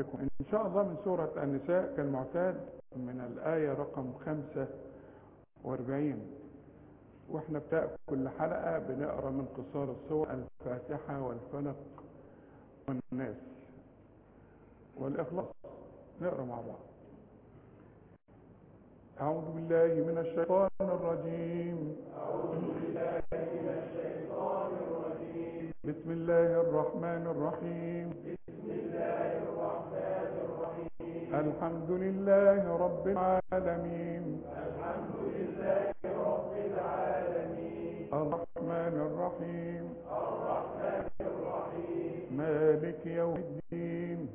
بكم إن شاء الله من سورة النساء كالمعتاد من الآية رقم 45. وإحنا بتاع كل حلقة بنقرأ من قصار السور الفاتحة والفلق والناس والإخلاص، نقرأ مع بعض. أعوذ بالله من الشيطان الرجيم. بسم الله الرحمن الرحيم. الحمد لله رب العالمين. الرحمن الرحيم. مالك يوم الدين.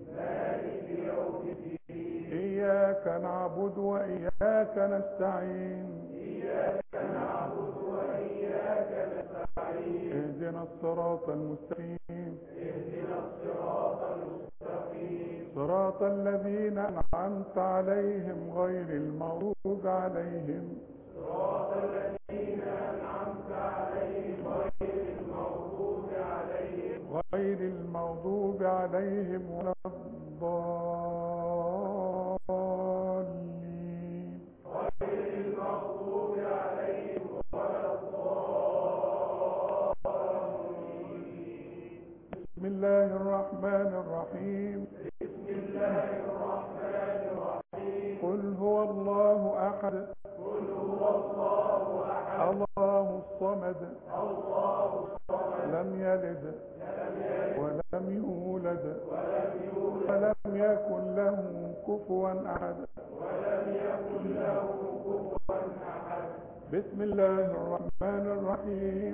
إياك نعبد وإياك نستعين. اهدنا الصراط المستقيم. صراط الذين أنعمت عليهم غير المغضوب عليهم ولا الضالين. بسم الله الرحمن الرحيم. قل هو الله أحد. الله الصمد. لم يلد ولم يولد ولم يكن له كفوا أحد. بسم الله الرحمن الرحيم.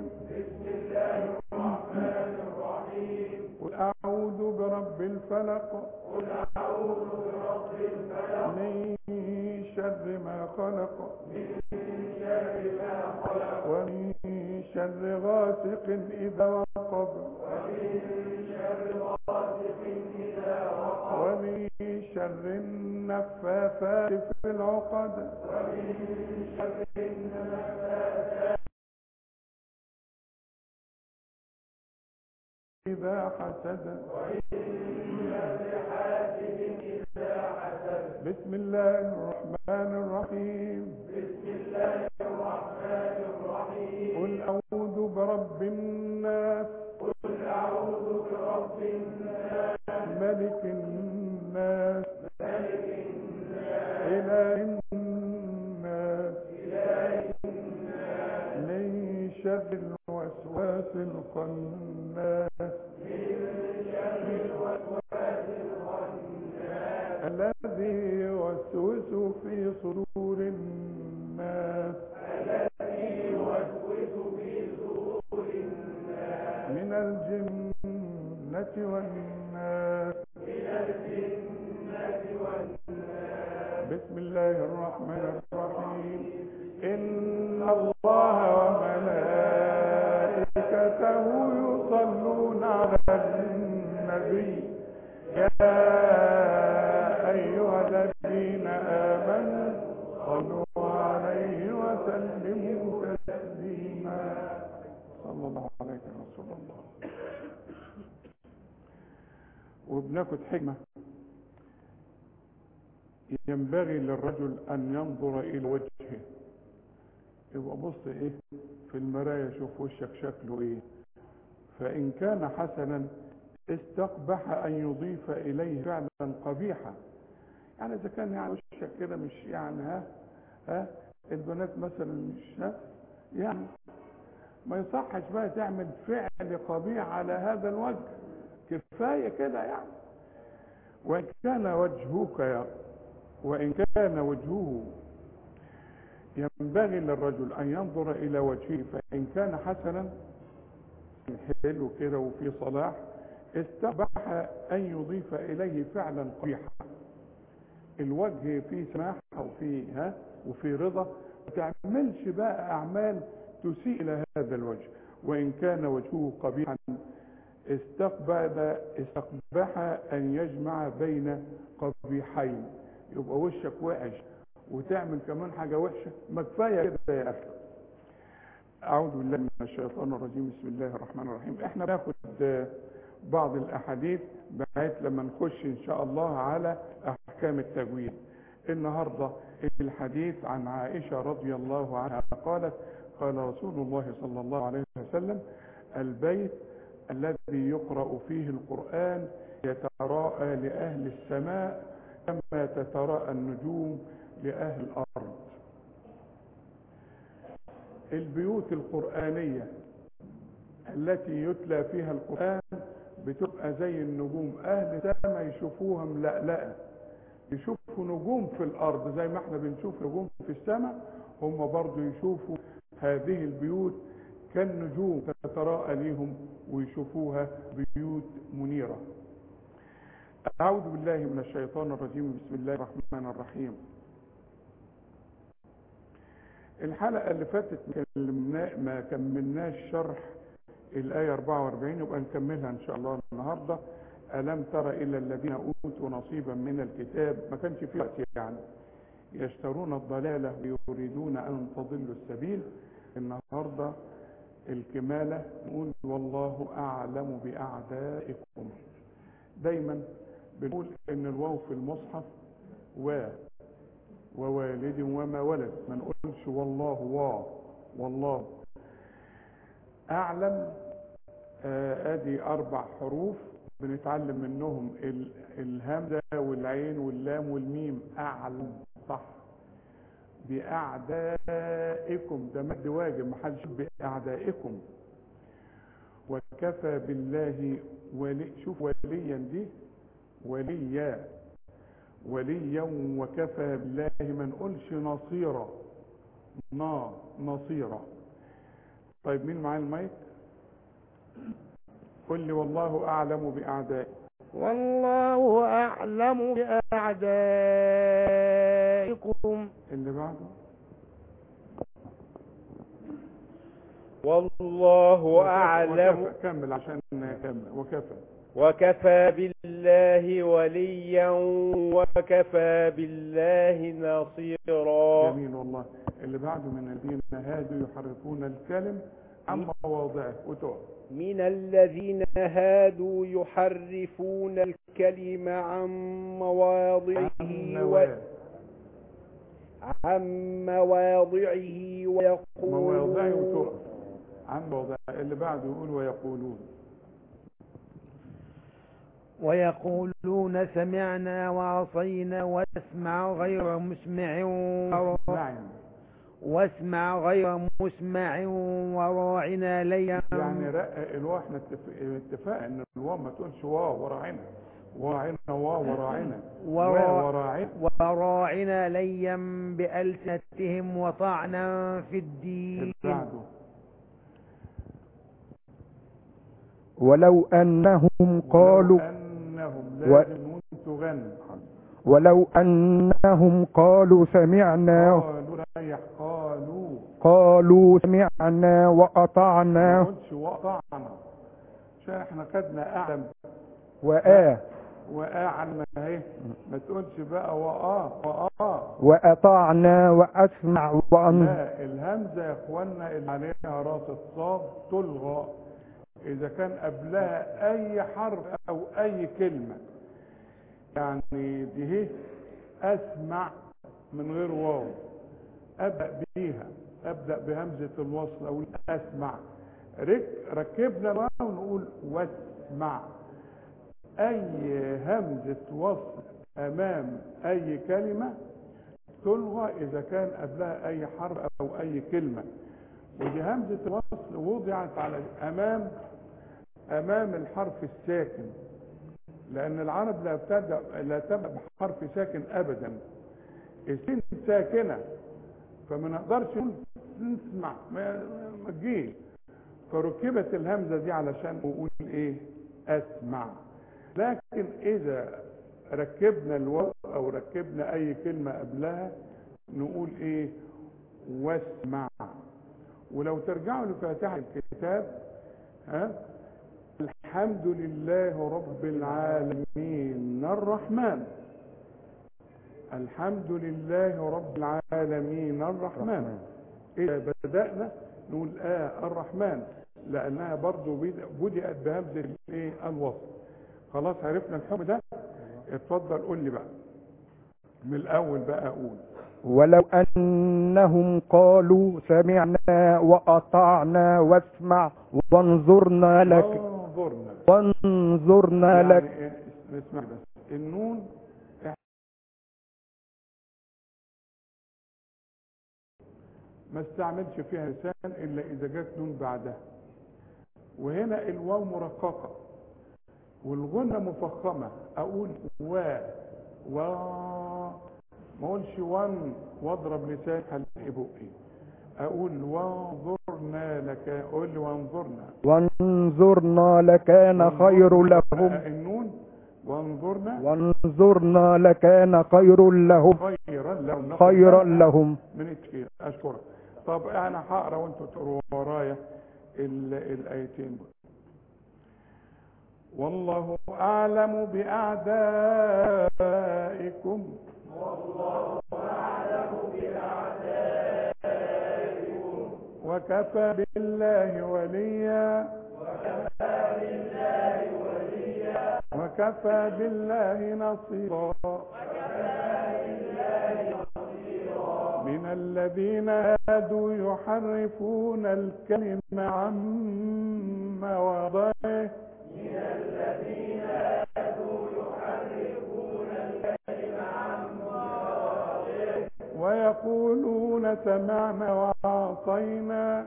قل أعوذ برب الفلق. من شر ما خلق. ومن شر غاسق إذا وقب. ومن شر النفاثات في العقد. إذا حسد. بسم الله الرحمن الرحيم. قل أعوذ برب الناس. ملك الناس. إله الناس. من شر الوسواس الخناس. الذي يوسوس في صدور الناس. من الجنة والناس. بسم الله الرحمن الرحيم. إن الله وملائكته يصلون على النبي. يا أيها الذين آمنوا صلوا عليه وسلموا تسليما. صلى الله عليك يا رسول الله. وبناخد حكمة. ينبغي للرجل أن ينظر إلى وجهه. يبقى بص إيه في المراية، شوف وشك شكله إيه. فإن كان حسنا استقبح أن يضيف إليه فعلا قبيحا. يعني إذا كان يعني وشك كده مش يعني ها البنات مثلا مش يعني ما يصحش بقى تعمل فعل قبيح على هذا الوجه، كفاية كده يعني. وإن كان وجهه ينبغي للرجل أن ينظر إلى وجهه. فإن كان حسنا حلو كده وفي صلاح استقبح أن يضيف إليه فعلا قبيحا. الوجه فيه سماحة وفي رضا، ما تعملش بقى أعمال تسيء إلى هذا الوجه. وإن كان وجهه قبيحا استقبح أن يجمع بين قبيحين. يبقى وشك وحش وتعمل كمان حاجة وحشة، ما كفاية كده يا أخي. أعوذ بالله من الشيطان الرجيم. بسم الله الرحمن الرحيم. احنا بناخد بعض الأحاديث بحيث لما نخش إن شاء الله على أحكام التجويد. النهاردة الحديث عن عائشة رضي الله عنها قالت: قال رسول الله صلى الله عليه وسلم: البيت الذي يقرأ فيه القرآن يتراءى لأهل السماء كما تتراءى النجوم لأهل الأرض. البيوت القرآنية التي يتلى فيها القرآن بتبقى زي النجوم، أهل السماء يشوفوها ملألأة، يشوفوا نجوم في الأرض زي ما احنا بنشوف نجوم في السماء، هم برضو يشوفوا هذه البيوت كالنجوم تتراءى لهم ويشوفوها بيوت منيرة. أعوذ بالله من الشيطان الرجيم. بسم الله الرحمن الرحيم. الحلقة اللي فاتت ما كملناش شرح الآية 44، يبقى نكملها إن شاء الله النهاردة. ألم تر إلى الذين أوتوا نصيبا من الكتاب، ما كانش في وقت يعني، يشترون الضلالة ويريدون أن تضلوا السبيل. النهاردة الكمالة نقول: والله أعلم بأعدائكم. دايما بنقول إن الواو في المصحف ووالد وما ولد، ما نقولش والله والله أعلم. ادي 4 حروف بنتعلم منهم الهمزة والعين واللام والميم. أعلم صح. بأعدائكم ده مد واجب، محدش بأعدائكم. وكفى بالله ولي، شوف وليا دي وليا وكفى بالله، ما نقولش نصيرا نصيرا. طيب مين معايا المايك؟ قل لي: والله أعلم بأعدائكم. والله أعلم بأعدائكم. اللي بعده: والله أعلم. وكفى. كمل عشان نكمل. وكفى بالله وليا وكفى بالله نصيرا. جميل والله. اللي بعده: من الذين هادوا يحرفون الكلم عن مواضعه. من الذين هادوا يحرفون الكلم عن مواضعه ويقولون عن مواضعه. اللي بعده يقول: ويقولون سمعنا وعصينا واسمع غير مسمع وراعنا ليا. يعني رقق الواو. احنا اتفاق ان الواو ما تقولش واو وراعنا، وراعنا ليا بألسنتهم وطعنا في الدين. ولو أنهم قالوا ولو أنهم قالوا سمعنا قالوا سمعنا وأطعنا. ما قلتش وأطعنا عشان احنا خدنا أعلم وأعلم اهي، ما تقولش بقى وأطعنا وأسمع لا، الهمزة يا اخوانا اللي عليها راس الصاد تلغى إذا كان قبلها أي حرف أو أي كلمة. يعني دي أسمع من غير واو، أبدأ بهمزة الوصل أو أسمع. ركبنا الواو نقول واسمع. أي همزة وصل أمام أي كلمة تلغى إذا كان قبلها أي حرف أو أي كلمة. ودي همزة الوصل وضعت على أمام الحرف الساكن، لأن العرب لا تبدأ بحرف ساكن أبدا. السين ساكنة فما نقدرش نسمع، ما تجيش، فركبت الهمزة دي علشان نقول إيه؟ أسمع. لكن إذا ركبنا الواو أو ركبنا أي كلمة قبلها نقول إيه؟ واسمع. ولو ترجعوا لفاتحة الكتاب الحمد لله رب العالمين الرحمن. الحمد لله رب العالمين الرحمن. إذا بدأنا نقول الرحمن، لانها برضو بدأت بهمزة الايه الوصل. خلاص عرفنا الحكم ده. اتفضل قول لي بقى من الاول بقى. اقول ولو أنهم قالوا سمعنا وأطعنا واسمع وانظرنا لك وانظرنا يعني لك. اسمع بس النون ما استعملش فيها لسان الا اذا جت نون بعدها، وهنا الواو مرققه والغنه مفخمه. اقول و ما اقولش وان واضرب لسان حلق بقي. اقول وانظرنا لك. اقول لي وانظرنا لكان خير لهم. النون وانظرنا لكان خير لهم. خيرا لهم من التفكير. اشكرك. طب انا هقرا وانتوا تقروا ورايا الايتين. والله اعلم باعدائكم وكفى بالله وليا وكفى بالله نصيرا من الذين هادوا يحرفون الكلم عن مواضعه ويقولون سمعنا وعصينا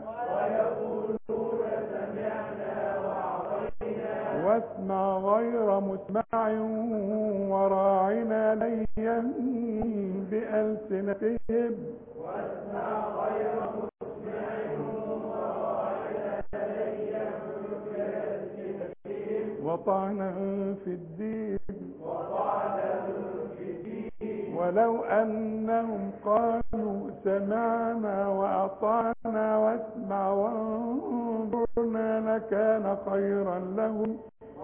واسمع غير مسمع وراعنا ليا بألسنتهم وطعنا في الدين ولو أنهم قالوا سمعنا وأطعنا واسمع وانظرنا لكان خيرا لهم.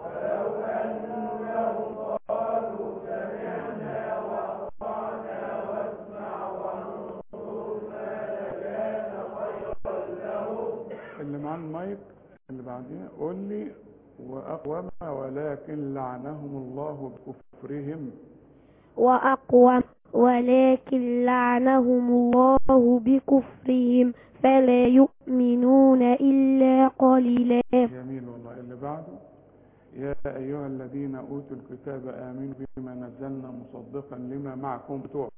اللي معاه المايك اللي بعدين قول لي وأقوم ولكن لعنهم الله بكفرهم. وأقوم ولكن لعنهم الله بكفرهم فلا يؤمنون إلا قليلا. جميل والله. اللي بعده يا أيها الذين أوتوا الكتاب آمنوا بما نزلنا مصدقا لما معكم بتوع.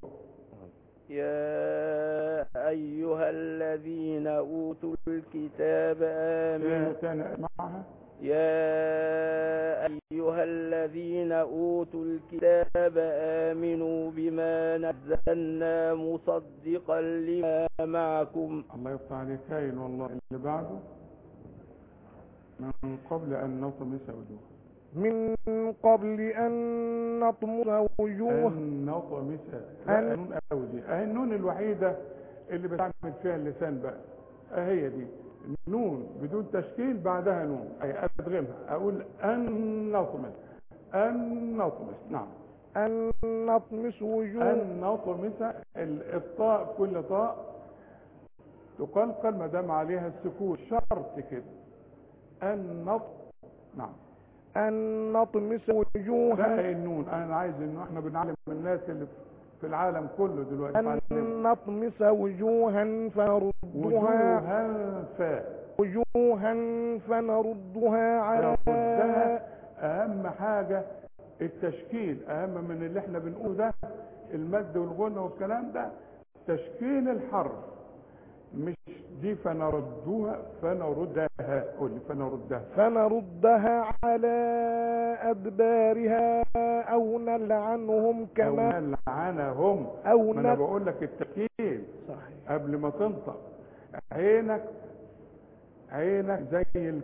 يا أيها الذين أوتوا الكتاب آمنوا. تاني معها. يا أيها الذين أوتوا الكتاب آمنوا بما نزلنا مصدقا لما معكم. الله يفتح عليك. هايل والله. اللي بعده من قبل أن نطمس وجوه. من قبل أن نطمس وجوه. أن نطمس. النون أودي. النون الوحيدة اللي بتعمل فيها اللسان بقى هي دي. نون بدون تشكيل بعدها نون أي أدغمها. أقول أن نطمس. أن نطمس. نعم. أن نطمس وجوه. أن نطمس. الطاء كل طاء تقلقل ما دام عليها السكون شرط كده. أن نعم. أن نطمس وجوها. لا النون أنا عايز إنه إحنا بنعلم الناس اللي في العالم كله دلوقتي. أن نطمس وجوها وجوها فنردها على. أهم حاجة التشكيل أهم من اللي إحنا بنقوله ده. المد والغنة والكلام ده تشكيل الحرف مش دي. فنردها قولي فنردها على أدبارها أو نلعنهم كما أو نلعنهم. ما أنا بقول لك التشكيل صحيح قبل ما تنطق. عينك زي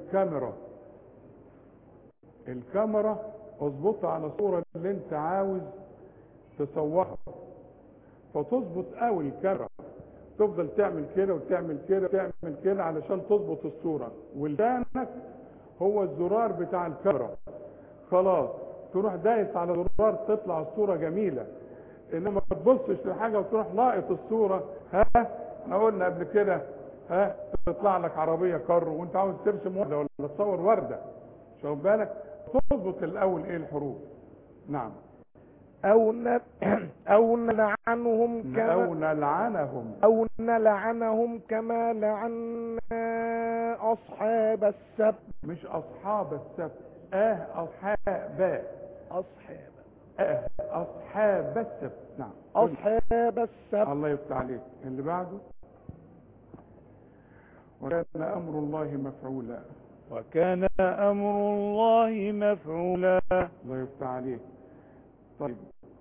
الكاميرا اظبطها على الصورة اللي انت عاوز تصورها فتظبط قوي الكاميرا. تفضل تعمل كده وتعمل كده وتعمل كده علشان تظبط الصورة. ولسانك هو الزرار بتاع الكاميرا. خلاص تروح دايس على الزرار تطلع الصورة جميلة. انما ما تبصش لحاجة وتروح لاقط الصورة. احنا قلنا قبل كده تطلع لك عربيه كارو وانت عاوز ترسم ورده ولا تصور ورده، شوف بالك تضبط الاول ايه الحروف. نعم. أو نلعنهم أو نلعنهم كما لعنا أصحاب السبت. مش أصحاب السبت، أصحاب السبت. نعم أصحاب السبت. الله يفتح عليك. اللي بعده وكان أمر الله مفعولا. وكان أمر الله مفعولا. الله يفتح عليك. طيب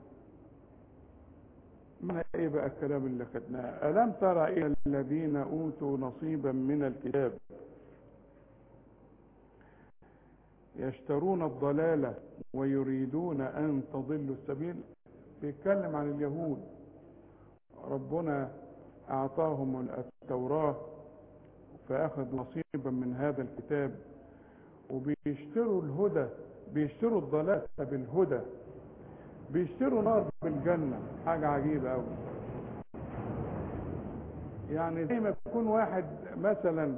ما ايه بقى الكلام اللي خدناه؟ ألم ترى إلى الذين أوتوا نصيبا من الكتاب يشترون الضلالة ويريدون أن تضلوا السبيل. بيتكلم عن اليهود، ربنا أعطاهم التوراة فأخذوا نصيبا من هذا الكتاب وبيشتروا الهدى، بيشتروا الضلالة بالهدى، بيشتروا نار بالجنة. حاجة عجيبة أوي. يعني زي ما يكون واحد مثلا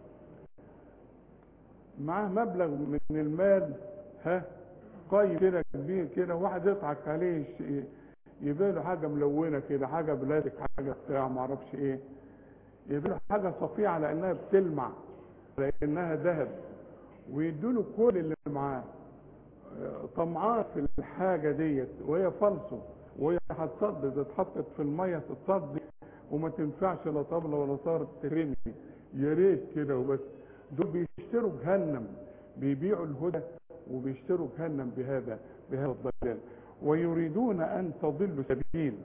معاه مبلغ من المال قايم كده كبير كده، واحد يضحك عليه يبيع له حاجة ملونة كده، حاجة بلاستيك، حاجة بتاع معرفش ايه، يبيع له حاجة صفية على انها بتلمع، على انها ذهب، ويدوله كل اللي معاه. طمعان في الحاجة ديت وهي فالصو، وهي هتصدق، اتحطت في المية تتصدق وما تنفعش لا طبلة ولا صارت ترمي، يا ريت كده وبس. دول بيشتروا جهنم، بيبيعوا الهدى وبيشتروا جهنم بهذا الضلال. ويريدون ان تضلوا سبيل،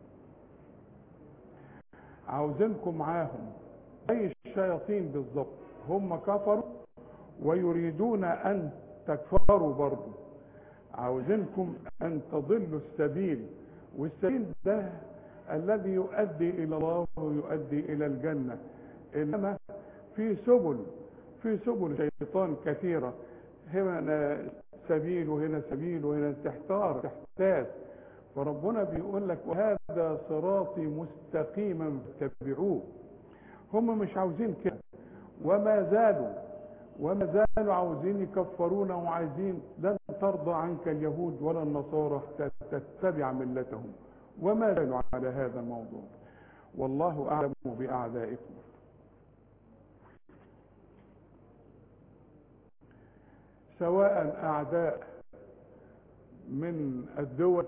عاوزينكم معاهم زي الشياطين بالظبط، هم كفروا ويريدون ان تكفروا برضه، عاوزينكم ان تضلوا السبيل. والسبيل ده الذي يؤدي الى الله ويؤدي الى الجنة. انما في سبل شيطان كثيرة، هنا سبيل وهنا سبيل وهنا تحتاس. فربنا بيقول لك وهذا صراطي مستقيما فاتبعوه. هم مش عاوزين كده، وما زالوا عاوزين يكفرونا وعايزين لن ترضى عنك اليهود ولا النصارى تتبع ملتهم، وما زالوا على هذا الموضوع. والله أعلم بأعدائكم. سواء أعداء من الدول،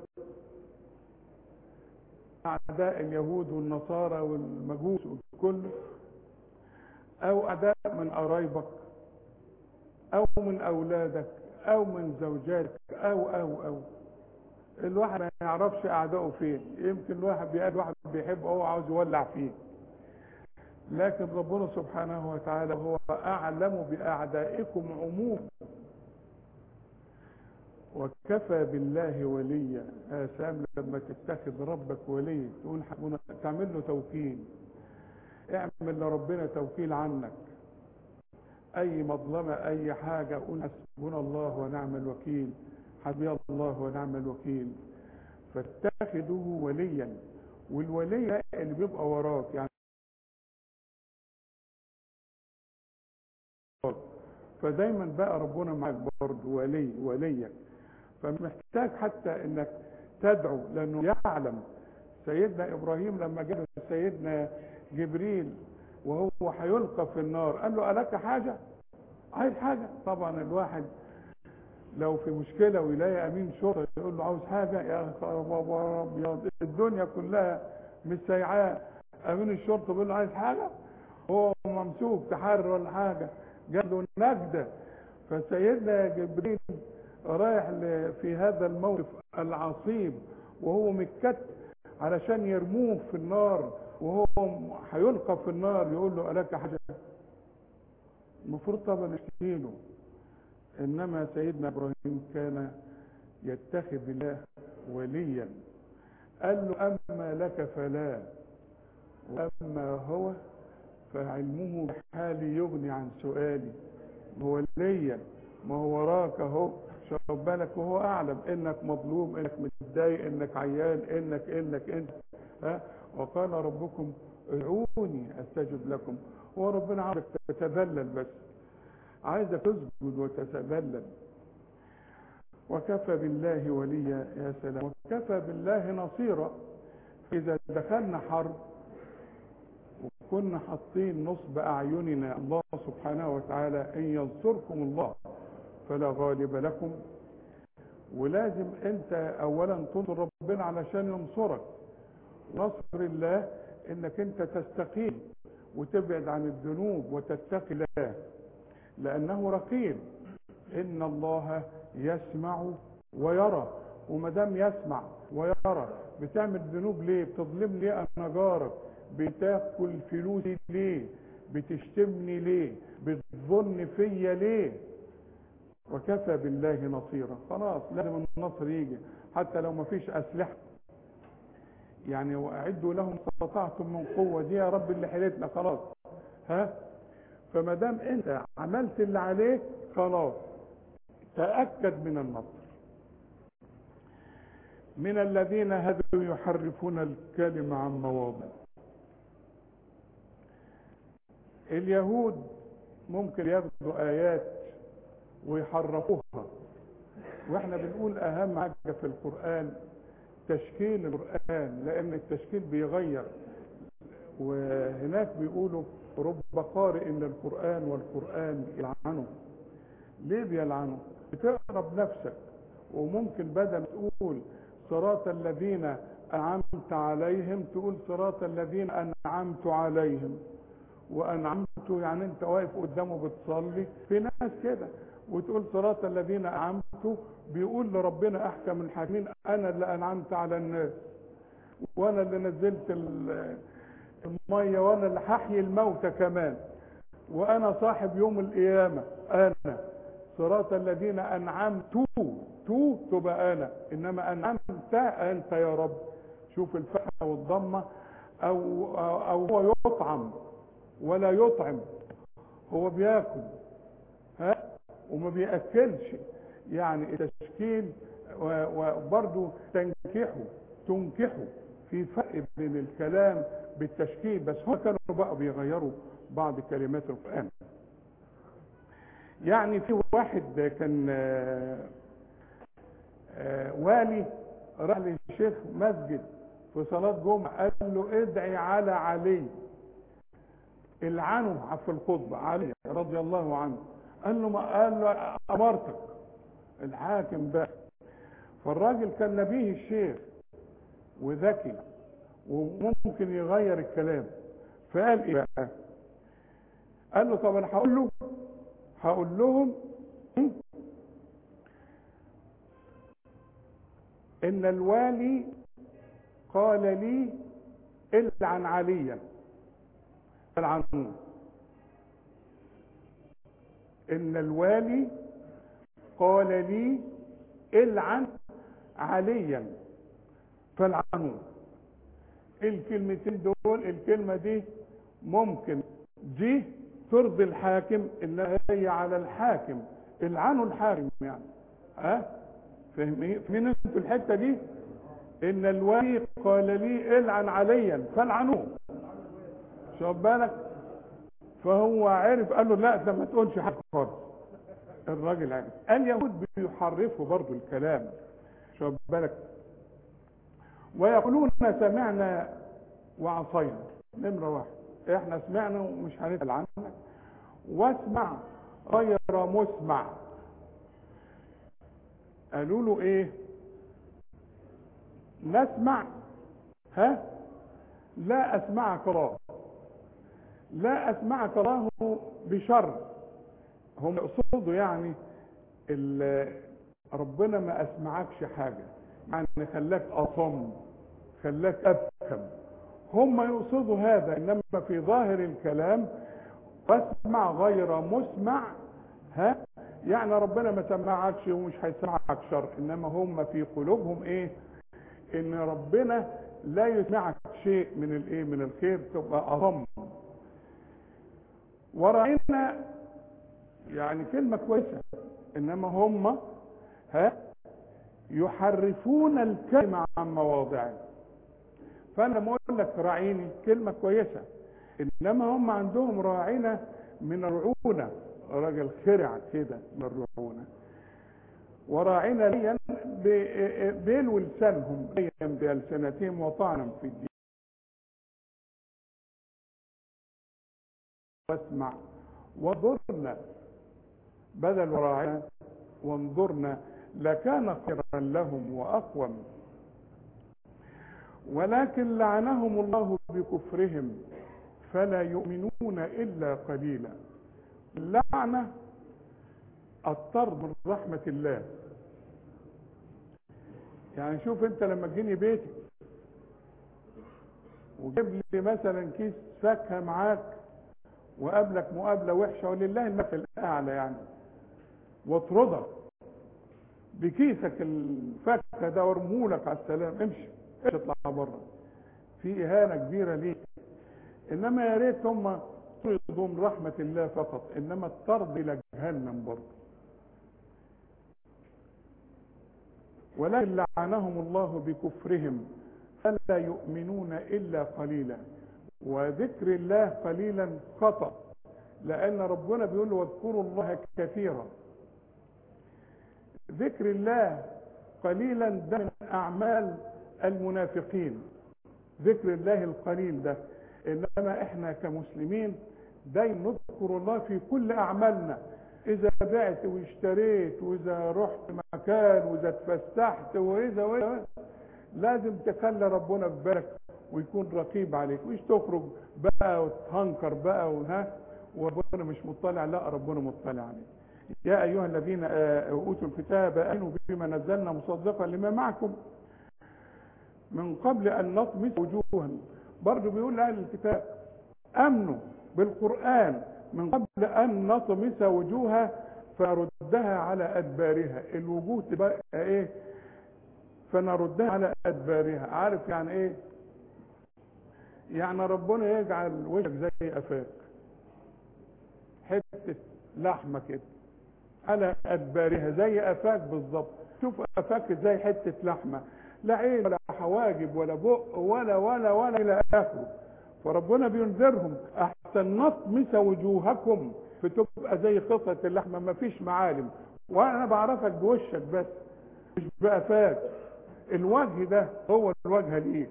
أعداء اليهود والنصارى والمجوس والكل، أو أعداء من قرايبك أو من أولادك أو من زوجاتك أو الواحد ما يعرفش أعدائه فين. يمكن الواحد بيقابل واحد بيحبه هو عاوز يولع فيه، لكن ربنا سبحانه وتعالى هو أعلم بأعدائكم عموما. وكفى بالله وليا. يا سلام لما تتخذ ربك ولي، تقول حسبنا، تعمل له توكيل، اعمل لربنا توكيل عنك. اي مظلمة اي حاجة قول حسبنا الله ونعم الوكيل، حسبي الله ونعم الوكيل. فاتخذه وليا. والولي اللي بيبقى وراك، يعني فدايما بقى ربنا معك برضه وليك. فمحتاج حتى انك تدعو، لانه يعلم. سيدنا ابراهيم لما جاء سيدنا جبريل وهو هيلقى في النار، قال له ألك حاجة؟ عايز حاجة؟ طبعا الواحد لو في مشكلة ويلاقي امين شرطة يقول له عاوز حاجة، يا خبر ابيض، الدنيا كلها مش سايعاه. امين الشرطة بيقول له عايز حاجة، هو ممسوك تحرر ولا حاجة، جاب له نجدة. فسيدنا جبريل رايح في هذا الموقف العصيب وهو متكت علشان يرموه في النار، وهو هيلقى في النار، يقول له ألك حاجة؟ المفروض طبعا يشتيله. انما سيدنا ابراهيم كان يتخذ الله وليا. قال له اما لك فلا، واما هو فعلمه بحالي يغني عن سؤالي. هو ليا، ما هو وراك اهو، شوف بالك، وهو اعلم انك مظلوم، انك متضايق، انك عيان، انك وقال ربكم ادعوني استجب لكم هو ربنا عايزك تتذلل بس، عايزك تسجد وتتذلل. وكفى بالله وليا، يا سلام، وكفى بالله نصيرا. إذا دخلنا حرب وكنا حاطين نصب أعيننا الله سبحانه وتعالى إن ينصركم الله فلا غالب لكم، ولازم أنت أولا تنصر ربنا علشان ينصرك. نصر الله إنك أنت تستقيم وتبعد عن الذنوب وتتقي الله، لأنه رقيب. إن الله يسمع ويرى، وما دام يسمع ويرى بتعمل ذنوب ليه؟ بتظلم ليه انا جارك؟ بتاكل فلوسي ليه؟ بتشتمني ليه؟ بتظن فيا ليه؟ وكفى بالله نصيرا. خلاص لازم النصر يجي حتى لو ما فيش اسلحه. يعني واعدوا لهم استطعتم من قوه، دي يا رب اللي حيلتنا خلاص. فما دام انت عملت اللي عليك خلاص تأكد من النصر. من الذين هدوا يحرفون الكلم عن مواضعه. اليهود ممكن ياخدوا آيات ويحرفوها، واحنا بنقول اهم حاجة في القرآن تشكيل القرآن، لان التشكيل بيغير. وهناك بيقولوا رب قارئ للقرآن والقرآن يلعنه. ليه بيلعنه؟ بتقرا بنفسك، وممكن بدل تقول صراط الذين أنعمت عليهم تقول صراط الذين أنعمت عليهم. وأنعمت يعني أنت واقف قدامه بتصلي، في ناس كده وتقول صراط الذين أنعمت، بيقول لربنا أحكم الحاكمين أنا اللي أنعمت على الناس، وأنا اللي نزلت المية، وأنا اللي هحيي الموتى كمان، وأنا صاحب يوم القيامة. أنا صراط الذين أنعمت تبقى أنا، إنما أنعمت أنت يا رب. شوف الفتحة والضمة. أو هو يطعم ولا يطعم، هو بياكل وما بيأكلش. يعني التشكيل وبرضو تنكحه، في فرق بين الكلام بالتشكيل. بس هم كانوا بقى بيغيروا بعض كلمات القرآن. يعني في واحد كان والي راح للشيخ مسجد في صلاة جمعة، قال له ادعي على علي، العنه في الخطبة علي رضي الله عنه. قال له أمرتك الحاكم بقى. فالراجل كان نبيه الشيخ وذكي وممكن يغير الكلام، فقال ايه بقى؟ قال له طب انا هقول لهم ان الوالي قال لي العن عليا، العنون. ان الوالي قال لي العن عليا فالعنون. الكلمتين دول، الكلمة دي ممكن دي ترضي الحاكم انها هي على الحاكم، العنوا الحاكم يعني. فاهمين انتوا الحته دي؟ ان الولي قال لي العن عليا فالعنوه. شوف بالك، فهو عرف، قال له لا ده ما تقولش حاجه خالص. الراجل عرف. اليهود بيحرفوا برضو الكلام. شوف بالك، ويقولون سمعنا وعصينا. نمره واحد، احنا سمعنا ومش هنسأل عنك، واسمع غير مسمع. قالوا له ايه؟ نسمع لا اسمعك الله، لا اسمعك الله بشر. هم يقصدوا يعني ربنا ما اسمعكش حاجة، يعني خلاك اصم، خلاك ابكم. هم يقصدوا هذا، انما في ظاهر الكلام فاسمع غير مسمع، يعني ربنا ما سمعكش ومش هيسمعك شر، انما هم في قلوبهم ايه؟ ان ربنا لا يسمعك شيء من الايه؟ من الخير، تبقى اصم. ورأينا يعني كلمة كويسة، انما هم يحرفون الكلمة عن مواضعه. فانا لما اقول لك راعيني كلمة كويسة، انما هم عندهم راعنا من الرعونه، راجل خرع كده من الرعونه، وراعنا ليا بيلوا لسانهم ليا بألسنتهم وطعنا في الدين. واسمع وانظرنا، بدل وراعنا وانظرنا لكان خيرا لهم وأقوم، ولكن لعنهم الله بكفرهم فلا يؤمنون إلا قليلا. اللعنة الطرد من رحمة الله. يعني شوف انت لما تجيني بيتك وجيب لي مثلا كيس فاكهة معاك وقابلك مقابلة وحشة ولله المثل الأعلى يعني، واطردك بكيسك الفاكهة ده وارمولك على السلام، امشي اطلع بره، في إهانة كبيرة ليك. إنما يا ريت هم طردوا من رحمة الله فقط، إنما الطرد إلى جهنم برضه. ولكن لعنهم الله بكفرهم فلا يؤمنون إلا قليلا. وذكر الله قليلا خطأ، لأن ربنا بيقول واذكروا الله كثيرا. ذكر الله قليلا ده من أعمال المنافقين، ذكر الله القليل ده. إنما إحنا كمسلمين دايما نذكر الله في كل أعمالنا، إذا بعت واشتريت وإذا رحت مكان وإذا اتفسحت وإذا لازم تخلي ربنا في بالك ويكون رقيب عليك، مش تخرج بقى وتهنكر بقى وربنا مش مطلع، لا ربنا مطلع عليك. يا أيها الذين أوتوا الكتاب آمنوا بما نزلنا مصدقا لما معكم من قبل أن نطمس وجوها. برضه بيقول لأهل الكتاب آمنوا بالقرآن من قبل أن نطمس وجوها فنردها على أدبارها. الوجوه تبقى إيه؟ فنردها على أدبارها. عارف يعني إيه؟ يعني ربنا يجعل وجهك زي قفاك، حتة لحمة كده على أدبارها زي قفاك بالظبط. شوف قفاك زي حتة لحمة، لا عين ولا حواجب ولا بق ولا إلى آخره. فربنا بينذرهم أحسن نطمس وجوهكم فتبقى زي قطعة اللحمة ما فيش معالم، وأنا بعرفك بوشك بس مش بقفاك. الوجه ده هو الوجه ليك.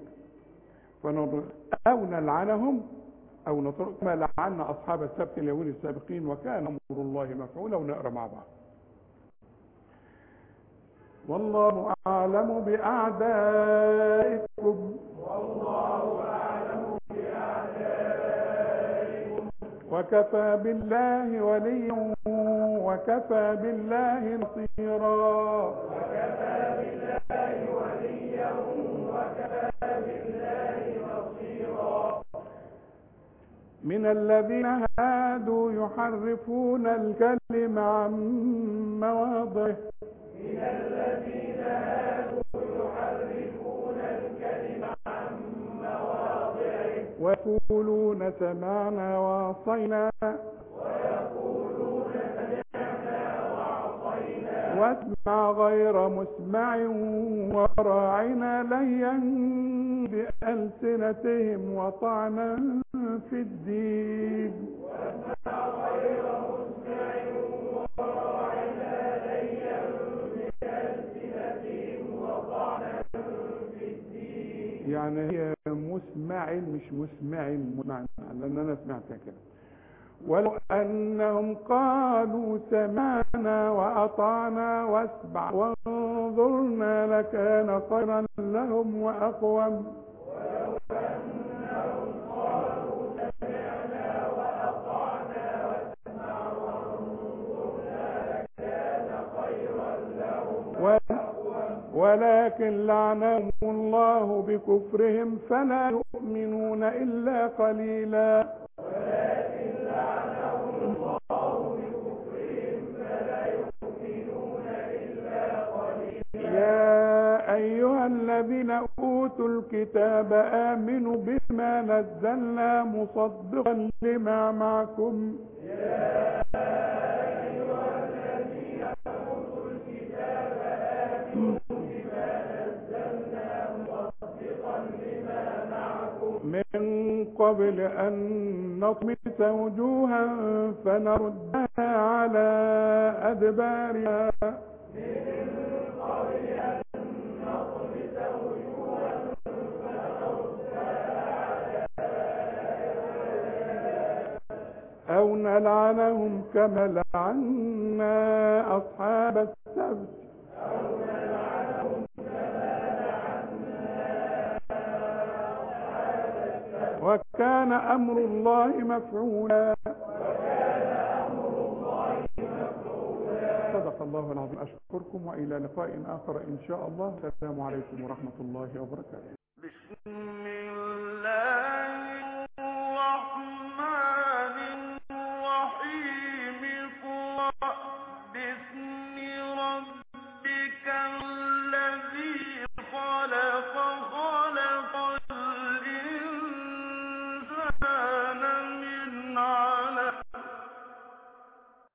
أو نلعنهم أو نطرق كما لعنا أصحاب السبت اليهود السابقين وكان أمر الله مفعولا. ونقرأ مع بعض. والله أعلم بأعدائكم وكفى بالله وليا وكفى بالله نصيرا. من الذين هادوا يحرفون الكلم عن مواضعه ويقولون سمعنا وعصينا واسمع غير مسمع وراعنا ليا بألسنتهم وطعنا في الدين. يعني هي مسمع مش مسمع، لأن أنا سمعتها كده. ولو أنهم قالوا سمعنا وأطعنا واسمع وانظرنا لكان خيرا لهم وأقوم. ولو أنهم قالوا سمعنا وأطعنا واسمع وانظرنا لكان خيرا لهم وأقوم، ولكن لعنهم الله بكفرهم فلا يؤمنون إلا قليلا. يا أيها الذين أوتوا الكتاب آمنوا بما نزلنا مصدقا لما معكم. يا أيها الذين أوتوا الكتاب آمنوا بما نزلنا مصدقا لما معكم من قبل أن نطمس وجوها فنردها على أدبارها أو نلعنهم كما لعنا أصحاب السبت وكان أمر الله مفعولا. صدق الله العظيم. أشكركم وإلى لقاء آخر إن شاء الله. السلام عليكم ورحمة الله وبركاته.